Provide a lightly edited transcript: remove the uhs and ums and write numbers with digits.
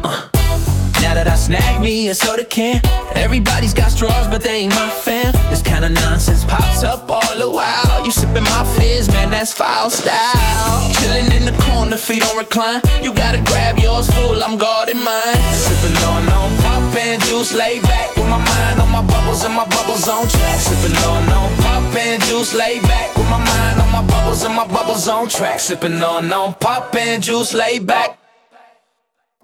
Now that I snagged me a soda can, everybody's got straws, but they ain't my fam. This kind of nonsense pops up all the while. You sipping my fizz, man, that's foul style. Chilling in the corner, feet on recline. You gotta grab yours full, I'm guarding mine. Sipping on pop and juice, lay back with my mind on my bubbles and my bubbles on track. Sipping on pop and juice, lay back with my mind on my bubbles and my bubbles on track. Sipping on pop and juice, lay back.